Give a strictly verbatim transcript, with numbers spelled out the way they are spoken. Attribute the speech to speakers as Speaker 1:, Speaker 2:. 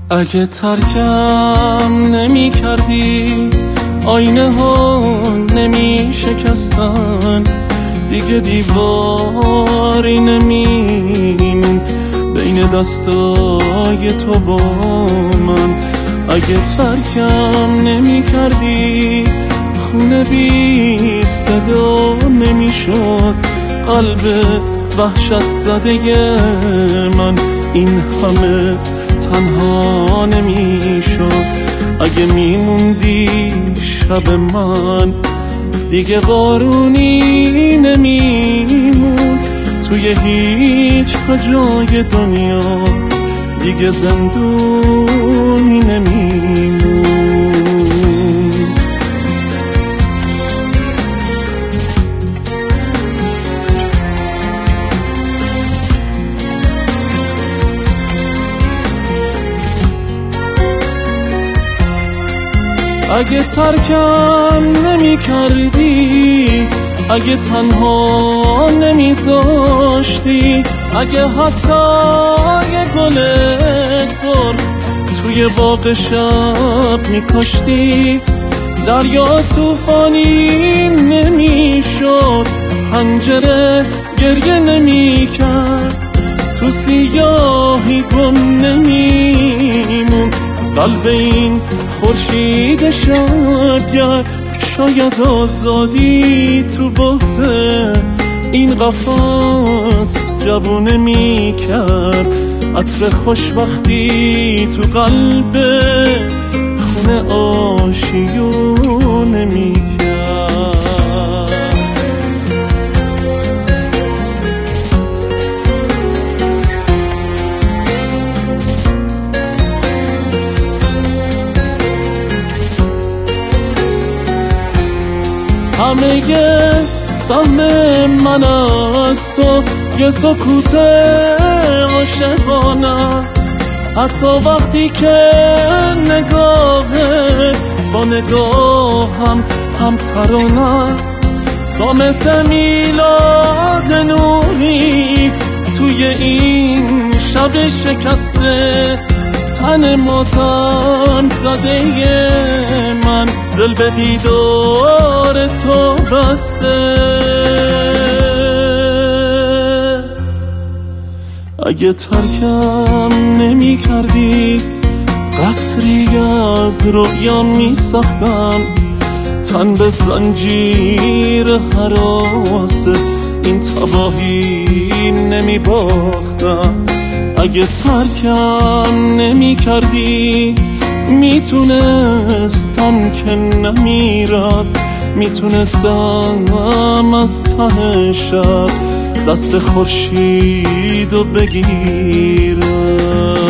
Speaker 1: اگه ترکم نمی کردی آینه ها نمی شکستن، دیگه دیواری نمیمون بین دستای تو با من. اگه ترکم نمی کردی خونه بی صدا نمی شد قلب وحشت زده من، این همه تنها نمی شد. اگه میموندی شب من دیگه بارونی نمیمون، توی هیچ جای دنیا دیگه زندونی نمیمون. اگه ترکم نمی کردی، اگه تنها نمی زاشتی، اگه حتی یه گل سرخ توی باغ شب می کاشتی، دریا توفانی نمی شد، پنجره گریه نمی کرد، تو سیاهی گم نمیمون قلب این خورشید شبگرد. شاید آزادی تو بحت این قفس جوونه می کرد، عطر خوشبختی تو قلب خونه آشیونه می کرد. همه سهم من از تو یه سکوت عاشقانه است، حتی وقتی که نگاهت با نگاهم هم ترانه است. تا مثل میلاد نوری توی این شب شکسته تن ماتم زده من، دل به دیدار تو بسته. اگه ترکم نمی کردی قصری از رویا می ساختم، تن به زنجیر حراس این تباهی نمی باختم. اگه ترکم نمی کردی میتونستم که نمیرم، میتونستم از ته شب دست خورشیدو بگیرم.